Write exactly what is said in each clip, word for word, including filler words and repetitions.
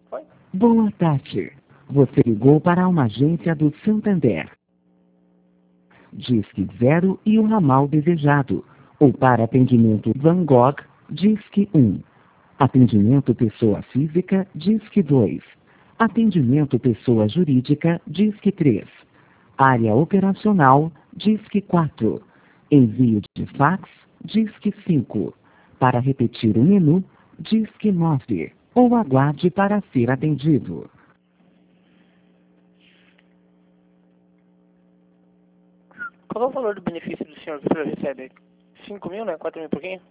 Foi? Boa tarde. Você ligou para uma agência do Santander. Disque zero e o ramal desejado. Ou para atendimento Van Gogh, Disque um. Atendimento pessoa física, Disque dois. Atendimento pessoa jurídica, Disque três. Área operacional, Disque quatro. Envio de fax, Disque cinco. Para repetir o menu, Disque nove. Ou aguarde para ser atendido. Qual é o valor do benefício do senhor que o senhor recebe? cinco mil, né? quatro mil e pouquinho?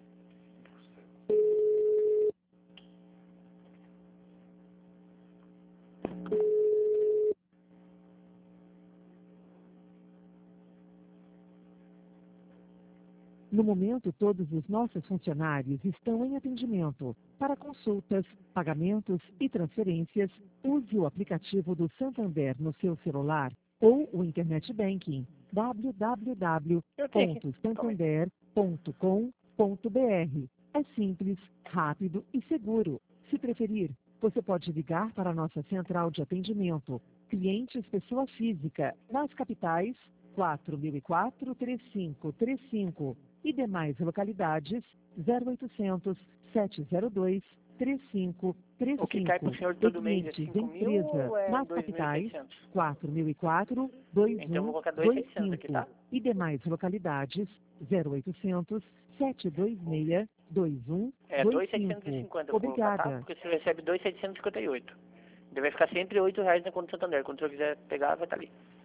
No momento, todos os nossos funcionários estão em atendimento. Para consultas, pagamentos e transferências, use o aplicativo do Santander no seu celular ou o Internet Banking w w w Eu tenho aqui. ponto santander ponto com ponto b r. É simples, rápido e seguro. Se preferir, você pode ligar para a nossa central de atendimento. Clientes pessoa física, nas capitais, quatro mil e quatro, trinta e cinco trinta e cinco e demais localidades, zero oitocentos, setecentos e dois, trinta e cinco trinta O e que cai pro cinco. senhor todo mês é Clientes cinco mil empresa, ou é nas dois mil e capitais, seiscentos? quatro mil e quatro, dois Então eu vou um colocar dois mil e dois seiscentos aqui, cinco tá? e demais localidades, zero oitocentos, setecentos e vinte e seis, vinte e um É vinte dois e mil seiscentos e cinco. cinquenta eu vou colocar, tá? Obrigada. Porque o senhor recebe dois mil seiscentos e cinquenta e oito. Ele vai ficar sempre oito reais na conta do Santander. Quando o senhor quiser pegar, vai estar ali.